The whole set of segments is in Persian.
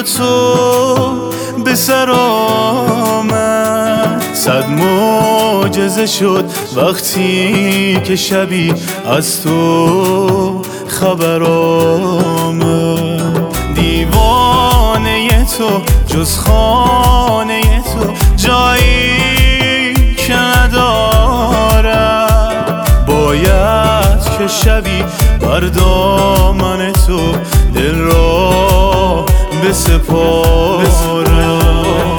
با تو به سر آمد. 100 معجزه شد وقتی که شبی از تو خبر آمد. دیوانه تو جز خانه تو جایی که ندارد. باید که شبی بر دامن تو دل را بسپارم.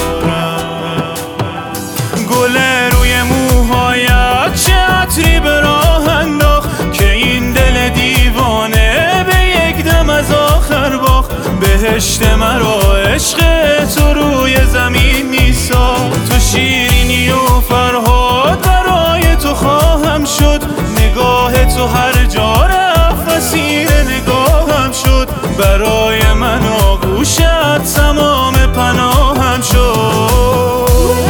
گل روی موهایت چه عطری به راه انداخت که این دل دیوانه به یک دم از آخر باخت. بهشت مرا عشق تو روی زمین میساخت. تو شیرینی و فرهاد برای تو خواهم شد. نگاه تو هر جا رفت اسیر نگاهم شد. برای من آغوشت تمام پناهم شد.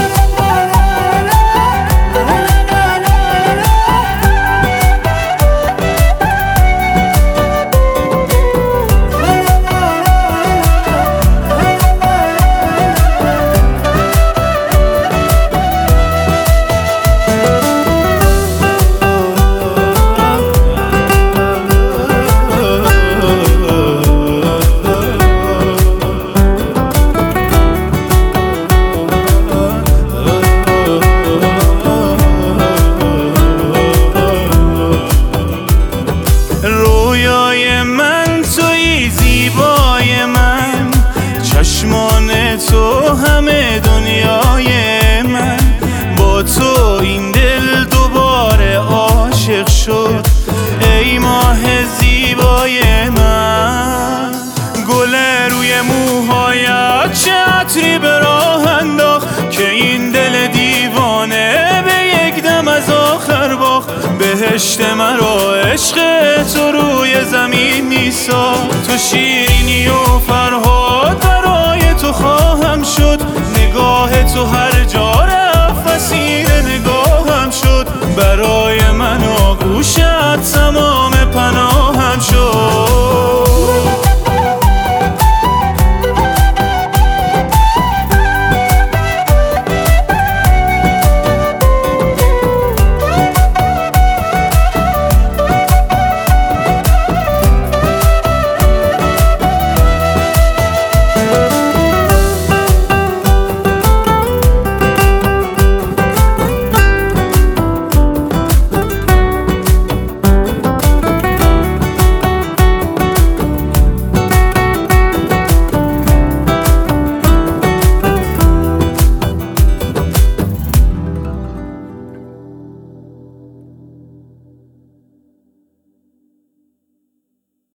رویای من توی زیبای من، چشمان تو همه دنیای من. با تو این دل دوباره عاشق شد ای ماه زیبای من. گل روی موهایت چه عطری به راه انداخت که این دل دیوانه به یک دم از آخر باخت. بهشت مرا عشق تو روی زمین میساخت. تو شیرینی و